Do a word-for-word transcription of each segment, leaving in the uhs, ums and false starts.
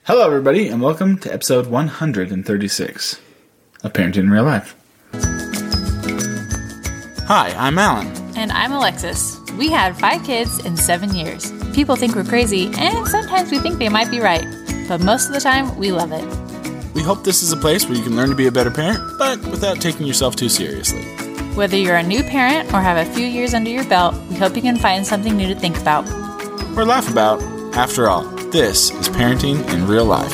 Hello, everybody, and welcome to episode one hundred thirty-six of Parenting in Real Life. Hi, I'm Alan. And I'm Alexis. We had five kids in seven years. People think we're crazy, and sometimes we think they might be right. But most of the time, we love it. We hope this is a place where you can learn to be a better parent, but without taking yourself too seriously. Whether you're a new parent or have a few years under your belt, we hope you can find something new to think about. Or laugh about. After all, this is Parenting in Real Life.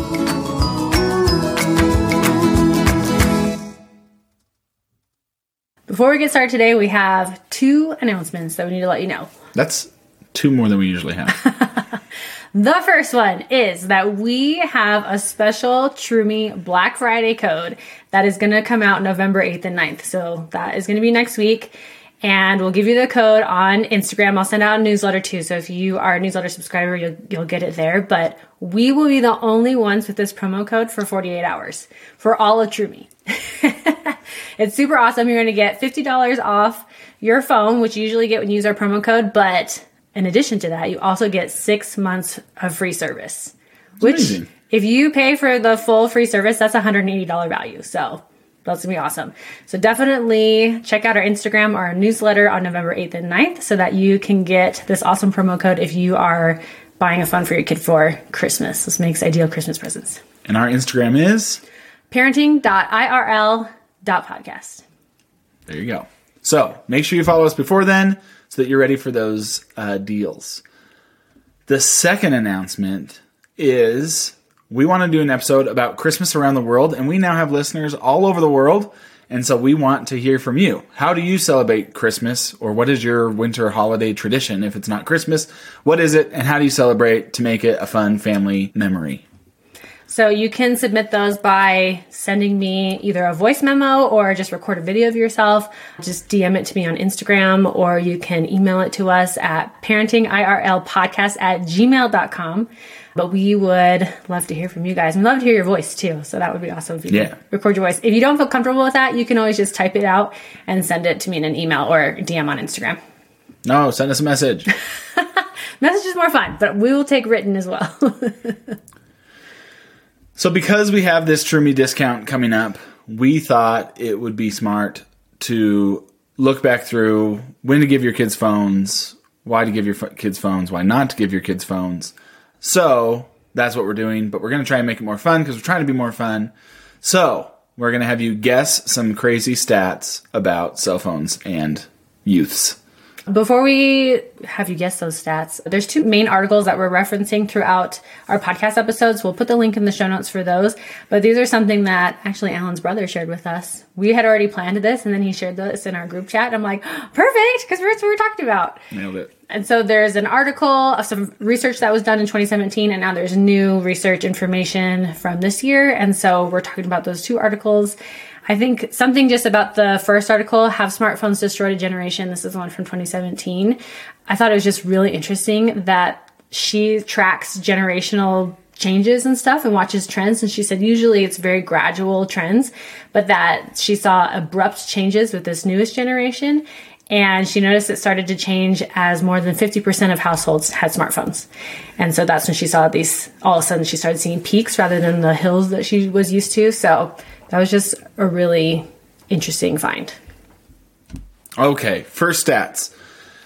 Before we get started today, we have two announcements that we need to let you know. That's two more than we usually have. The first one is that we have a special Trumi Black Friday code that is going to come out November eighth and ninth. So that is going to be next week. And we'll give you the code on Instagram. I'll send out a newsletter too. So if you are a newsletter subscriber, you'll, you'll get it there. But we will be the only ones with this promo code for forty-eight hours for all of Trumi. It's super awesome. You're going to get fifty dollars off your phone, which you usually get when you use our promo code. But in addition to that, you also get six months of free service, which amazing. If you pay for the full free service, that's one hundred eighty dollars value. So that's going to be awesome. So definitely check out our Instagram or our newsletter on November eighth and ninth so that you can get this awesome promo code if you are buying a phone for your kid for Christmas. This makes ideal Christmas presents. And our Instagram is? parenting dot I R L dot podcast. There you go. So make sure you follow us before then so that you're ready for those uh, deals. The second announcement is we want to do an episode about Christmas around the world, and we now have listeners all over the world, and so we want to hear from you. How do you celebrate Christmas, or what is your winter holiday tradition? If it's not Christmas, what is it, and how do you celebrate to make it a fun family memory? So you can submit those by sending me either a voice memo or just record a video of yourself. Just D M it to me on Instagram, or you can email it to us at parentingirlpodcast at gmail dot com. But we would love to hear from you guys. We'd love to hear your voice too. So that would be awesome if you yeah. could record your voice. If you don't feel comfortable with that, you can always just type it out and send it to me in an email or D M on Instagram. No, send us a message. Message is more fun, but we will take written as well. So because we have this Trumi discount coming up, we thought it would be smart to look back through when to give your kids phones, why to give your kids phones, why not to give your kids phones. So that's what we're doing, but we're going to try and make it more fun because we're trying to be more fun. So we're going to have you guess some crazy stats about cell phones and youths. Before we have you guess those stats, there's two main articles that we're referencing throughout our podcast episodes. We'll put the link in the show notes for those. But these are something that actually Alan's brother shared with us. We had already planned this, and then he shared this in our group chat. And I'm like, perfect, because that's what we're talking about. Nailed it. And so there's an article of some research that was done in twenty seventeen, and now there's new research information from this year. And so we're talking about those two articles. I think something just about the first article, Have Smartphones Destroyed a Generation? This is the one from twenty seventeen. I thought it was just really interesting that she tracks generational changes and stuff and watches trends. And she said usually it's very gradual trends, but that she saw abrupt changes with this newest generation. And she noticed it started to change as more than fifty percent of households had smartphones. And so that's when she saw these, all of a sudden she started seeing peaks rather than the hills that she was used to. So that was just a really interesting find. Okay, first stats.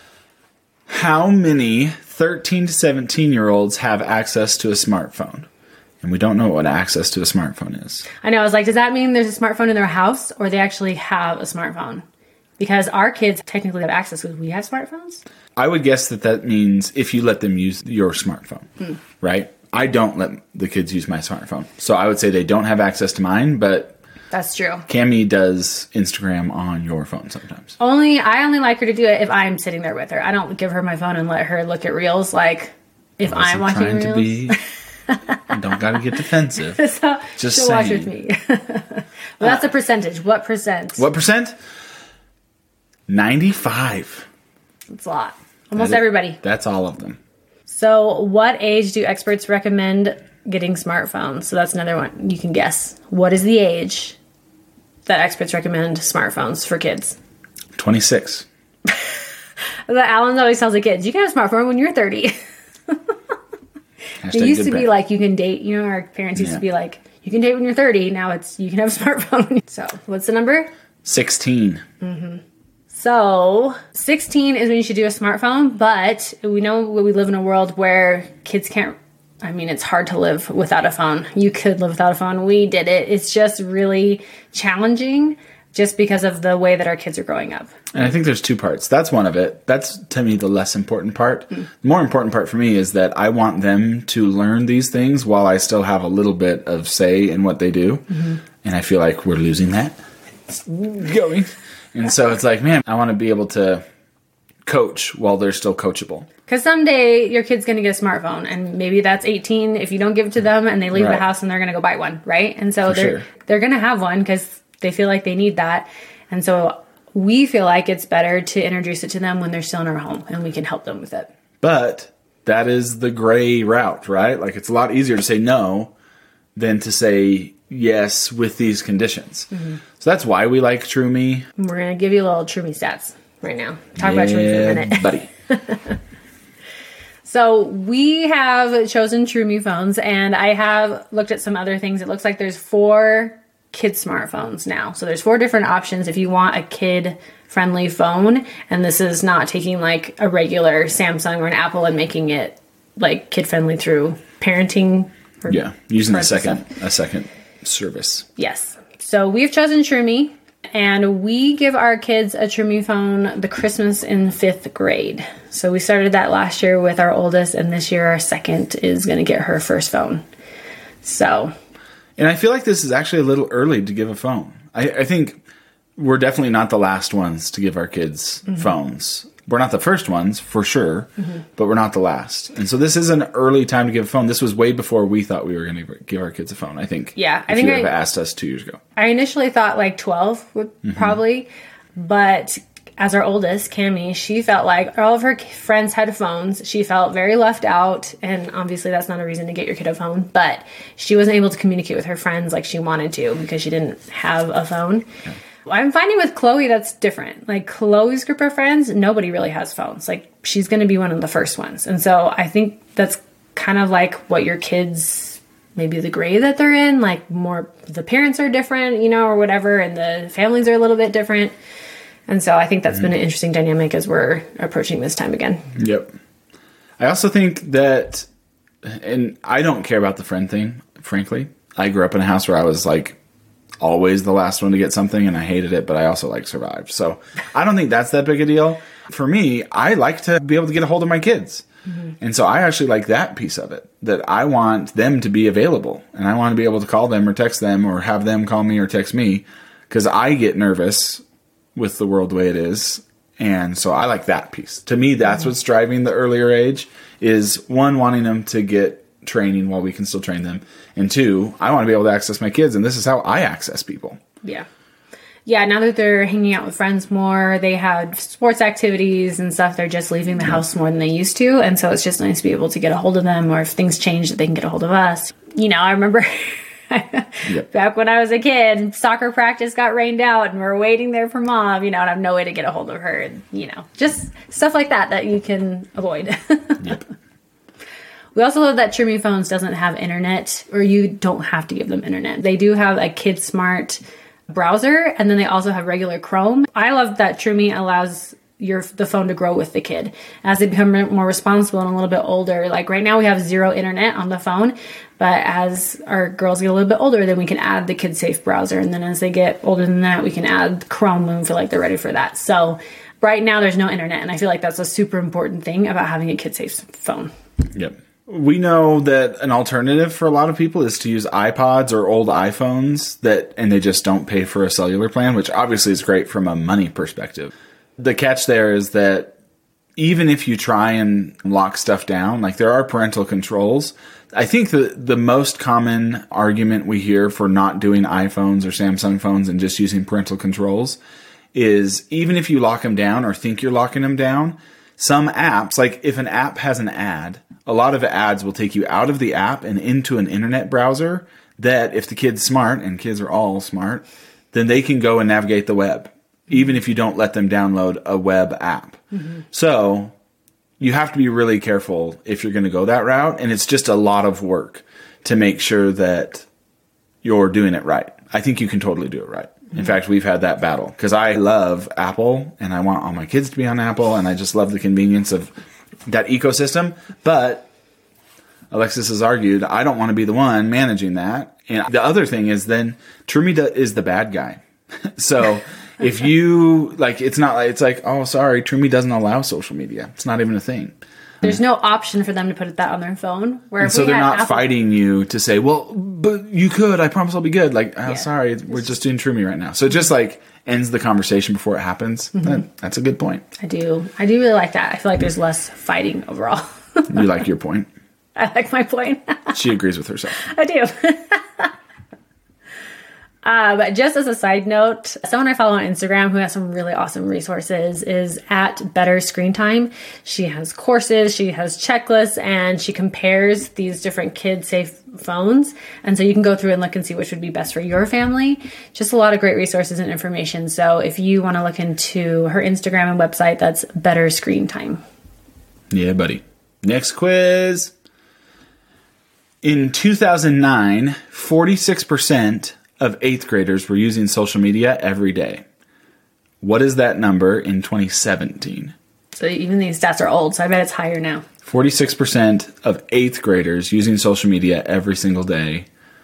How many thirteen to seventeen year olds have access to a smartphone? And we don't know what access to a smartphone is. I know, I was like, does that mean there's a smartphone in their house or they actually have a smartphone? Because our kids technically have access because we have smartphones. I would guess that that means if you let them use your smartphone, hmm. right? I don't let the kids use my smartphone. So I would say they don't have access to mine, but that's true. Cammie does Instagram on your phone sometimes. Only, I only like her to do it if I'm sitting there with her. I don't give her my phone and let her look at reels like if I I'm watching trying reels. to be, don't gotta get defensive. So Just she'll saying. watch with me. Well, that's a percentage. What percent? What percent? ninety-five. It's a lot. Almost That is- everybody. That's all of them. So what age do experts recommend getting smartphones? So that's another one you can guess. What is the age that experts recommend smartphones for kids? twenty-six. That Alan always tells the kids, you can have a smartphone when you're thirty. Hashtag it used good to be parent. like you can date, you know, our parents used Yeah. to be like, you can date when you're thirty. Now it's, you can have a smartphone. So what's the number? sixteen. So sixteen is when you should do a smartphone, but we know we live in a world where kids can't, I mean, it's hard to live without a phone. You could live without a phone. We did it. It's just really challenging just because of the way that our kids are growing up. And I think there's two parts. That's one of it. That's, to me, the less important part. Mm. The more important part for me is that I want them to learn these things while I still have a little bit of say in what they do. Mm-hmm. And I feel like we're losing that. It's going. And so it's like, man, I want to be able to coach while they're still coachable. Because someday your kid's going to get a smartphone, and maybe that's eighteen if you don't give it to them, and they leave Right. the house and they're going to go buy one, right? And so For they're sure. they're going to have one because they feel like they need that. And so we feel like it's better to introduce it to them when they're still in our home, and we can help them with it. But that is the gray route, right? Like, it's a lot easier to say no than to say yes with these conditions. Mm-hmm. So that's why we like TrueMe. We're going to give you a little TrueMe stats right now. Talk about TrueMe for a minute. buddy. So we have chosen TrueMe phones, and I have looked at some other things. It looks like there's four kid smartphones now. So there's four different options if you want a kid-friendly phone, and this is not taking like a regular Samsung or an Apple and making it like kid-friendly through parenting. Or Yeah, using a parental second stuff. a second service. Yes. So we've chosen TrueMe, and we give our kids a TrueMe phone the Christmas in fifth grade. So we started that last year with our oldest, and this year our second is going to get her first phone. So, And I feel like this is actually a little early to give a phone. I, I think we're definitely not the last ones to give our kids mm-hmm. phones. We're not the first ones, for sure, mm-hmm. but we're not the last. And so this is an early time to give a phone. This was way before we thought we were going to give our kids a phone, I think. Yeah. I if think you I, would have asked us two years ago. I initially thought like twelve would mm-hmm. probably, but as our oldest, Cammie, she felt like all of her friends had phones. She felt very left out, and obviously that's not a reason to get your kid a phone, but she wasn't able to communicate with her friends like she wanted to because she didn't have a phone. Yeah. I'm finding with Chloe that's different. Like Chloe's group of friends, nobody really has phones. Like she's going to be one of the first ones. And so I think that's kind of like what your kids, maybe the grade that they're in, like more the parents are different, you know, or whatever, and the families are a little bit different. And so I think that's mm-hmm. been an interesting dynamic as we're approaching this time again. Yep. I also think that, and I don't care about the friend thing, frankly. I grew up in a house where I was like, always the last one to get something, and I hated it, but I also like survived. So I don't think that's that big a deal. For me, I like to be able to get a hold of my kids. Mm-hmm. And so I actually like that piece of it, that I want them to be available, and I want to be able to call them or text them or have them call me or text me, because I get nervous with the world the way it is. And so I like that piece. To me, that's mm-hmm. what's driving the earlier age, is one, wanting them to get training while we can still train them, and two, I want to be able to access my kids, and this is how I access people. Yeah. Yeah, now that they're hanging out with friends more, they have sports activities and stuff, they're just leaving the yeah. house more than they used to, and so it's just nice to be able to get a hold of them, or if things change that they can get a hold of us. You know, I remember yep. back when I was a kid, soccer practice got rained out and we're waiting there for mom, you know, and I have no way to get a hold of her, and, you know, just stuff like that that you can avoid. Yep. We also love that TrueMe phones doesn't have internet, or you don't have to give them internet. They do have a Kid Smart browser, and then they also have regular Chrome. I love that TrueMe allows your the phone to grow with the kid as they become more responsible and a little bit older. Like right now we have zero internet on the phone, but as our girls get a little bit older, then we can add the Kid Safe browser, and then as they get older than that, we can add Chrome when we feel like they're ready for that. So right now there's no internet, and I feel like that's a super important thing about having a Kid Safe phone. Yep. We know that an alternative for a lot of people is to use iPods or old iPhones that, and they just don't pay for a cellular plan, which obviously is great from a money perspective. The catch there is that even if you try and lock stuff down, like there are parental controls. I think the, the most common argument we hear for not doing iPhones or Samsung phones and just using parental controls is even if you lock them down or think you're locking them down, some apps, like if an app has an ad, a lot of ads will take you out of the app and into an internet browser that if the kid's smart, and kids are all smart, then they can go and navigate the web, even if you don't let them download a web app. Mm-hmm. So you have to be really careful if you're going to go that route. And it's just a lot of work to make sure that you're doing it right. I think you can totally do it right. In fact, we've had that battle because I love Apple and I want all my kids to be on Apple and I just love the convenience of that ecosystem. But Alexis has argued, I don't want to be the one managing that. And the other thing is then TrueMe is the bad guy. So if you like, it's not like, it's like, oh, sorry, TrueMe doesn't allow social media. It's not even a thing. There's no option for them to put that on their phone. Where and if so we they're had not Apple- fighting you to say, well, but you could. I promise I'll be good. Like, oh, Yeah. sorry, we're just doing TrueMe right now. So it just like ends the conversation before it happens. Mm-hmm. That, that's a good point. I do. I do really like that. I feel like there's less fighting overall. You like your point. I like my point. She agrees with herself. I do. Uh, but just as a side note, someone I follow on Instagram who has some really awesome resources is at Better Screen Time. She has courses, she has checklists, and she compares these different kid-safe phones. And so you can go through and look and see which would be best for your family. Just a lot of great resources and information. So if you want to look into her Instagram and website, that's Better Screen Time. Yeah, buddy. Next quiz. In two thousand nine, forty-six percent of eighth graders were using social media every day. What is that number in twenty seventeen? So even these stats are old, so I bet it's higher now. forty-six percent of eighth graders using social media every single day.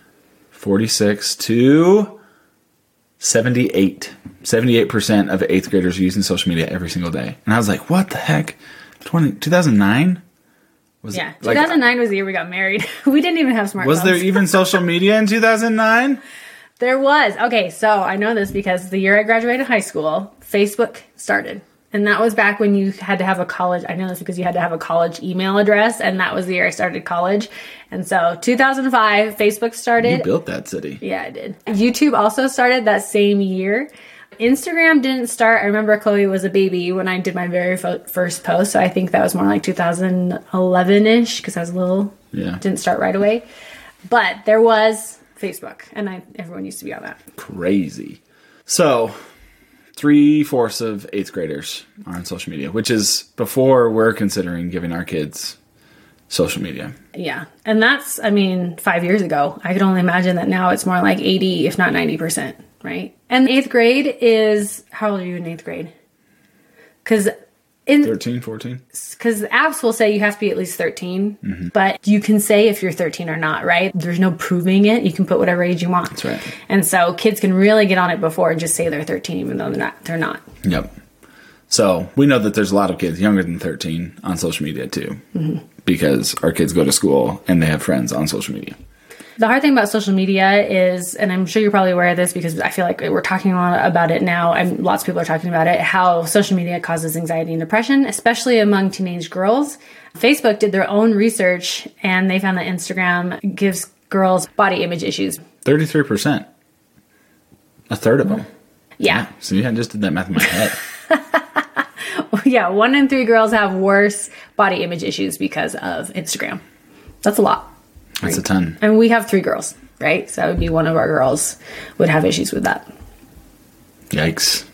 forty-six to seventy-eight. seventy-eight percent of eighth graders are using social media every single day. And I was like, what the heck? twenty, two thousand nine? Was Yeah, it, like, two thousand nine was the year we got married. We didn't even have smartphones. was there even social media in two thousand nine? There was. Okay, so I know this because the year I graduated high school, Facebook started. And that was back when you had to have a college. I know this because you had to have a college email address. And that was the year I started college. And so two thousand five, Facebook started. You built that city. Yeah, I did. YouTube also started that same year. Instagram didn't start. I remember Chloe was a baby when I did my very fo- first post. So I think that was more like two thousand eleven-ish because I was a little, Yeah. didn't start right away. But there was Facebook, and I everyone used to be on that. Crazy. So, three-fourths of eighth graders are on social media, which is before we're considering giving our kids social media. Yeah. And that's, I mean, five years ago. I could only imagine that now it's more like eighty, if not ninety percent, right? And eighth grade is, how old are you in eighth grade? Because in thirteen, fourteen? because apps will say you have to be at least thirteen, Mm-hmm. but you can say if you're thirteen or not, right? There's no proving it. You can put whatever age you want. That's right. And so kids can really get on it before and just say they're thirteen, even though they're not. They're not. Yep. So, we know that there's a lot of kids younger than thirteen on social media, too. Mm-hmm. Because our kids go to school and they have friends on social media. The hard thing about social media is, and I'm sure you're probably aware of this because I feel like we're talking a lot about it now, and lots of people are talking about it, how social media causes anxiety and depression, especially among teenage girls. Facebook did their own research, and they found that Instagram gives girls body image issues. thirty-three percent. A third of them. Yeah. So, yeah, I just did that math in my head. Yeah, one in three girls have worse body image issues because of Instagram. That's a lot. That's a ton. And we have three girls, right? So that would be one of our girls would have issues with that. Yikes.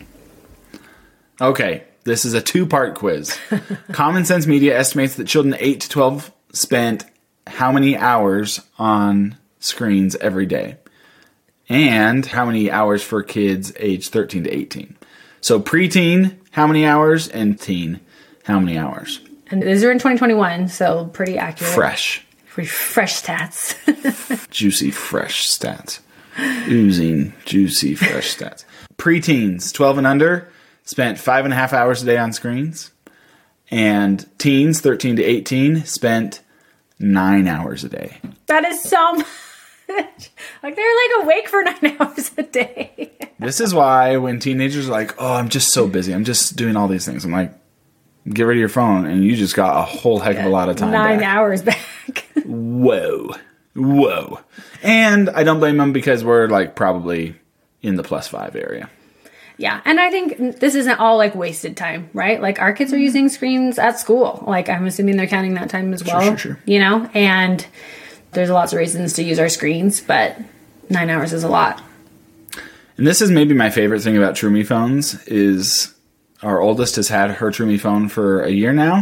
Okay, this is a two-part quiz. Common Sense Media estimates that children eight to twelve spent how many hours on screens every day? And how many hours for kids aged thirteen to eighteen? So preteen, how many hours? And teen, how many hours? And these are in twenty twenty-one, so pretty accurate. Fresh. Fresh stats. Juicy, fresh stats. Oozing, juicy, fresh stats. Preteens, twelve and under, spent five and a half hours a day on screens. And teens, thirteen to eighteen, spent nine hours a day. That is so much. Like, they're like awake for nine hours a day. This is why when teenagers are like, oh, I'm just so busy. I'm just doing all these things. I'm like, get rid of your phone, and you just got a whole heck of a lot of time Nine back. hours back. Whoa. Whoa. And I don't blame them because we're like probably in the plus five area. Yeah, and I think this isn't all like wasted time, right? Like, our kids are using screens at school. Like, I'm assuming they're counting that time as well. sure, sure. You know, and there's lots of reasons to use our screens, but nine hours is a lot. And this is maybe my favorite thing about TrueMe phones is our oldest has had her TrueMe phone for a year now,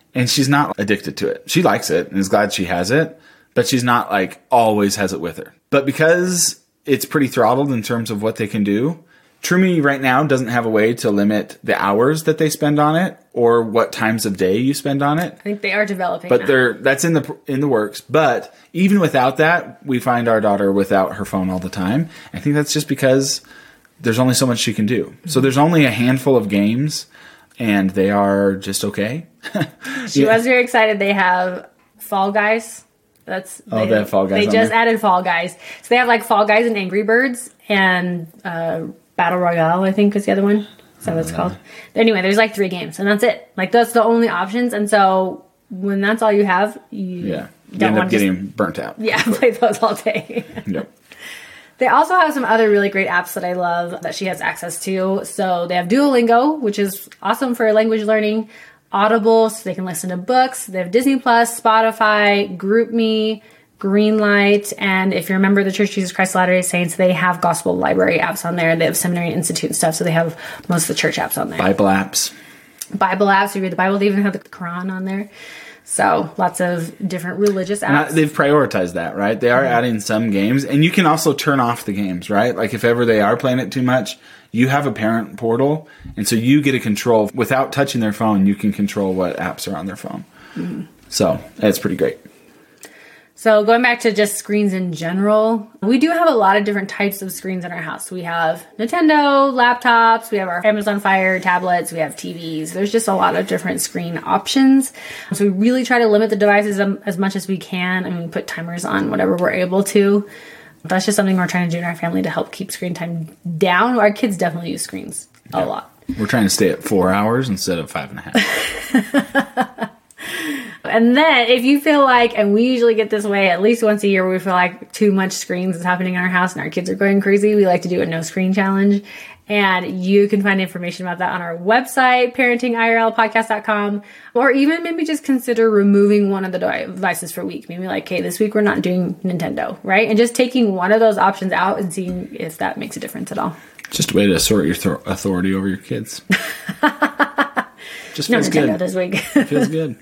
And she's not addicted to it. She likes it and is glad she has it, but she's not like always has it with her. But because it's pretty throttled in terms of what they can do, TrueMe right now doesn't have a way to limit the hours that they spend on it or what times of day you spend on it. I think they are developing But that. they're that's in the in the works. But even without that, we find our daughter without her phone all the time. I think that's just because there's only so much she can do. Mm-hmm. So there's only a handful of games, and they are just okay. She yeah. was very excited. They have Fall Guys. That's oh, they, they have Fall Guys. They on just there? added Fall Guys. So they have like Fall Guys and Angry Birds and uh, Battle Royale, I think is the other one. Is that what it's called? Anyway, there's like three games, and that's it. Like that's the only options. And so when that's all you have, you yeah, you don't end want up to getting just, burnt out. Yeah, play those all day. Yep. They also have some other really great apps that I love that she has access to. So they have Duolingo, which is awesome for language learning. Audible, so they can listen to books. They have Disney Plus, Spotify, GroupMe, Greenlight, and if you're a member of the Church of Jesus Christ of Latter-day Saints, they have Gospel Library apps on there. They have Seminary Institute and stuff, so they have most of the church apps on there. Bible apps. Bible apps, you read the Bible. They even have the Quran on there. So lots of different religious apps. And they've prioritized that, right? They are mm-hmm. adding some games, and you can also turn off the games, right? Like if ever they are playing it too much, you have a parent portal, and so you get a control. Without touching their phone, you can control what apps are on their phone. Mm-hmm. So that's pretty great. So going back to just screens in general, we do have a lot of different types of screens in our house. We have Nintendo, laptops, we have our Amazon Fire tablets, we have T Vs. There's just a lot of different screen options. So we really try to limit the devices as much as we can. I mean, we put timers on whatever we're able to. That's just something we're trying to do in our family to help keep screen time down. Our kids definitely use screens a yeah. lot. We're trying to stay at four hours instead of five and a half. And then if you feel like, and we usually get this way at least once a year where we feel like too much screens is happening in our house and our kids are going crazy, we like to do a no screen challenge. And you can find information about that on our website, parenting I R L podcast dot com, or even maybe just consider removing one of the devices for a week. Maybe like, okay, this week we're not doing Nintendo, right? And just taking one of those options out and seeing if that makes a difference at all. Just a way to assert your th- authority over your kids. Just feels no Nintendo good. This week. Feels good.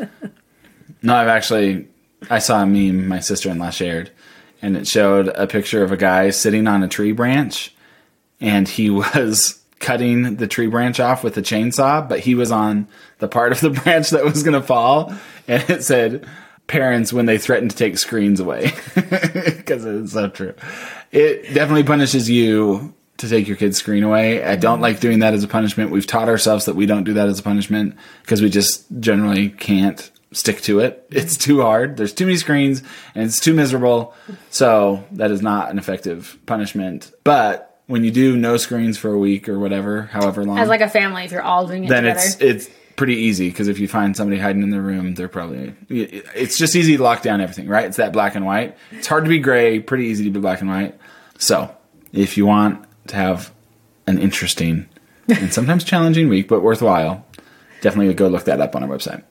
No, I've actually, I saw a meme my sister-in-law shared, and it showed a picture of a guy sitting on a tree branch, and he was cutting the tree branch off with a chainsaw, but he was on the part of the branch that was going to fall, and it said, parents when they threaten to take screens away, because it's so true. It definitely punishes you to take your kid's screen away. I don't like doing that as a punishment. We've taught ourselves that we don't do that as a punishment because we just generally can't stick to it. It's too hard. There's too many screens and it's too miserable. So that is not an effective punishment. But when you do no screens for a week or whatever, however long, as like a family, if you're all doing it then together, it's it's pretty easy because if you find somebody hiding in their room, they're probably, it's just easy to lock down everything, right? It's that black and white. It's hard to be gray, pretty easy to be black and white. So if you want to have an interesting and sometimes challenging week, but worthwhile, definitely go look that up on our website.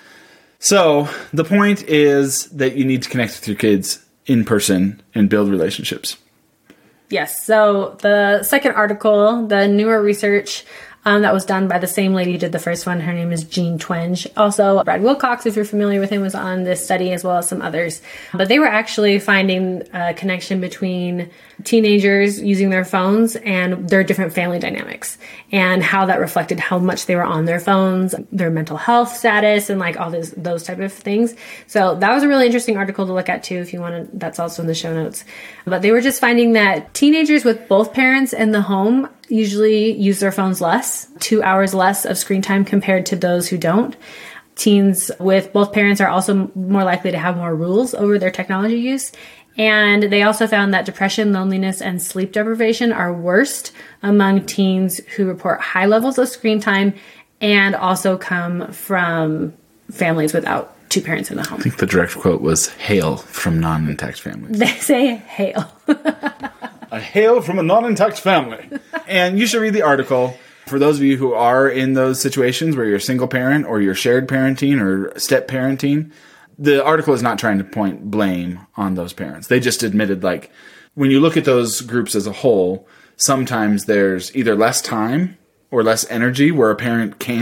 So the point is that you need to connect with your kids in person and build relationships. Yes. So the second article, the newer research um, that was done by the same lady who did the first one, her name is Jean Twenge. Also, Brad Wilcox, if you're familiar with him, was on this study as well as some others. But they were actually finding a connection between teenagers using their phones and their different family dynamics and how that reflected how much they were on their phones, their mental health status, and like all those those type of things. So that was a really interesting article to look at too if you want to. That's also in the show notes. But they were just finding that teenagers with both parents in the home usually use their phones less, two hours less of screen time compared to those who don't. Teens with both parents are also more likely to have more rules over their technology use. And they also found that depression, loneliness, and sleep deprivation are worst among teens who report high levels of screen time and also come from families without two parents in the home. I think the direct quote was, hail from non-intact families. They say hail. A hail from a non-intact family. And you should read the article. For those of you who are in those situations where you're a single parent or you're shared parenting or step parenting, the article is not trying to point blame on those parents. They just admitted, like, when you look at those groups as a whole, sometimes there's either less time or less energy where a parent can't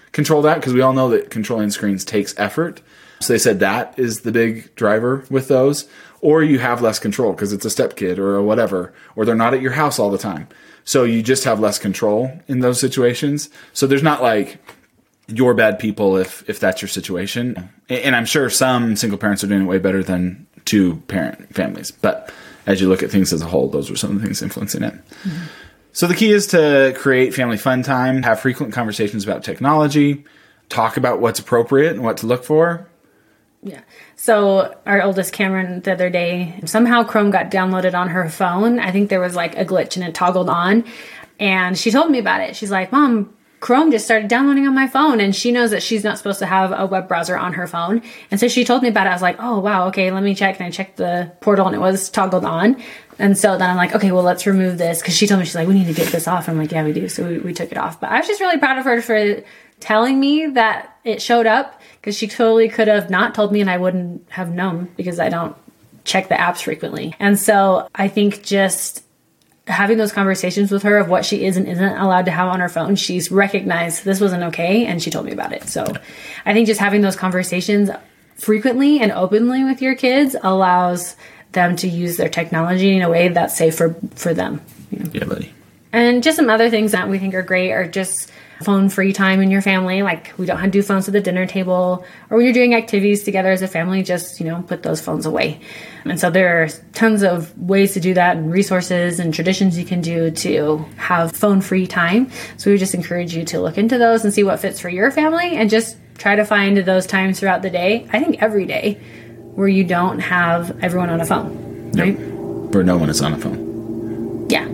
control that because we all know that controlling screens takes effort. So they said that is the big driver with those. Or you have less control because it's a step kid or whatever, or they're not at your house all the time. So you just have less control in those situations. So there's not like you're bad people if if that's your situation. And I'm sure some single parents are doing it way better than two parent families. But as you look at things as a whole, those are some of the things influencing it. Mm-hmm. So the key is to create family fun time, have frequent conversations about technology, talk about what's appropriate and what to look for. Yeah. So our oldest Cameron the other day, somehow Chrome got downloaded on her phone. I think there was like a glitch and it toggled on. And she told me about it. She's like, Mom, Chrome just started downloading on my phone. And she knows that she's not supposed to have a web browser on her phone. And so she told me about it. I was like, oh, wow. Okay, let me check. And I checked the portal and it was toggled on. And so then I'm like, okay, well, let's remove this. Because she told me, she's like, we need to get this off. I'm like, yeah, we do. So we, we took it off. But I was just really proud of her for telling me that it showed up. Because she totally could have not told me and I wouldn't have known because I don't check the apps frequently. And so I think just having those conversations with her of what she is and isn't allowed to have on her phone, she's recognized this wasn't okay and she told me about it. So I think just having those conversations frequently and openly with your kids allows them to use their technology in a way that's safe for, for them. You know? Yeah, buddy. And just some other things that we think are great are just phone free time in your family. Like we don't have to do phones at the dinner table or when you're doing activities together as a family, just, you know, put those phones away. And so there are tons of ways to do that and resources and traditions you can do to have phone free time. So we just encourage you to look into those and see what fits for your family and just try to find those times throughout the day. I think every day where you don't have everyone on a phone, right? Nope. Where no one is on a phone. Yeah.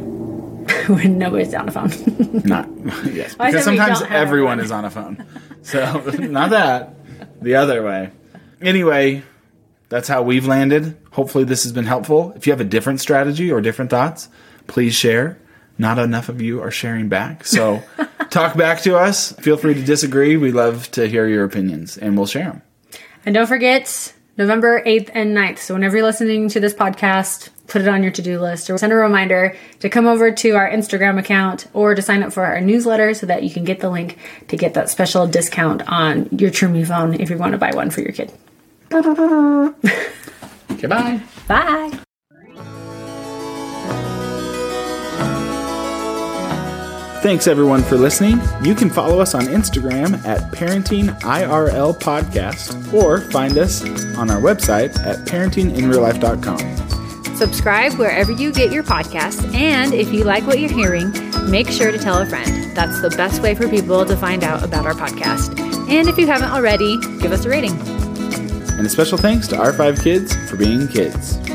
When nobody's on a phone. Not, yes. Well, because sometimes everyone is on a phone. So, not that. The other way. Anyway, that's how we've landed. Hopefully this has been helpful. If you have a different strategy or different thoughts, please share. Not enough of you are sharing back. So, talk back to us. Feel free to disagree. We love to hear your opinions, and we'll share them. And don't forget, November eighth and ninth. So whenever you're listening to this podcast, put it on your to-do list or send a reminder to come over to our Instagram account or to sign up for our newsletter so that you can get the link to get that special discount on your TrueMe phone if you want to buy one for your kid. Okay, bye. Bye. Thanks, everyone, for listening. You can follow us on Instagram at Parenting I R L Podcast or find us on our website at parenting in real life dot com. Subscribe wherever you get your podcasts, and if you like what you're hearing, make sure to tell a friend. That's the best way for people to find out about our podcast. And if you haven't already, give us a rating. And a special thanks to our five kids for being kids.